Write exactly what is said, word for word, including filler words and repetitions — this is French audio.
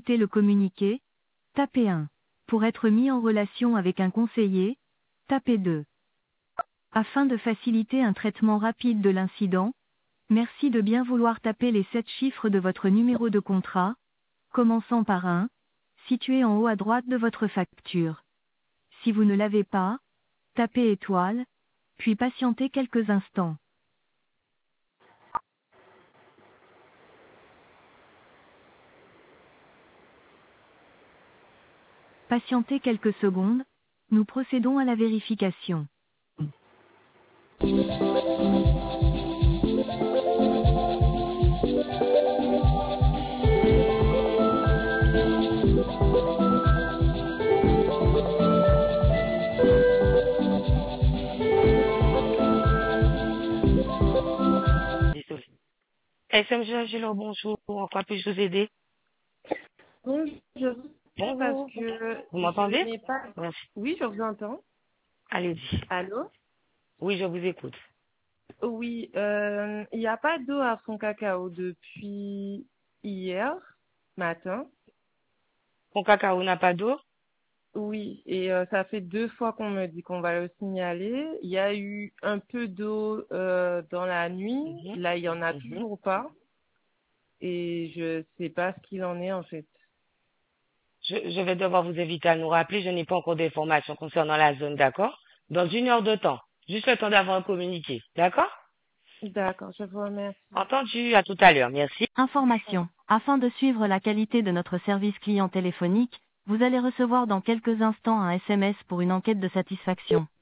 écouter le communiqué, tapez un. Pour être mis en relation avec un conseiller, tapez deux. Afin de faciliter un traitement rapide de l'incident, merci de bien vouloir taper les sept chiffres de votre numéro de contrat, commençant par un, situé en haut à droite de votre facture. Si vous ne l'avez pas, tapez étoile, puis patientez quelques instants. Patientez quelques secondes, nous procédons à la vérification. Désolé. S M G Angelo, bonjour. En quoi puis-je vous aider? Bonjour, parce Bonjour. que Vous je m'entendez? n'ai pas... Merci. Oui, je vous entends. Allez-y. Allô? Oui, je vous écoute. Oui, euh, il n'y a pas d'eau à Fond Cacao depuis hier matin. Mon cacao n'a pas d'eau? Oui, et euh, ça fait deux fois qu'on me dit qu'on va le signaler. Il y a eu un peu d'eau euh, dans la nuit. Mhm. Là, il y en a Mhm. toujours pas. Et je sais pas ce qu'il en est en fait. Je, je vais devoir vous inviter à nous rappeler. Je n'ai pas encore d'informations concernant la zone, d'accord? Dans une heure de temps. Juste le temps d'avoir un communiqué. D'accord? D'accord, je vous remercie. Entendu. À tout à l'heure. Merci. Information. Afin de suivre la qualité de notre service client téléphonique, vous allez recevoir dans quelques instants un S M S pour une enquête de satisfaction.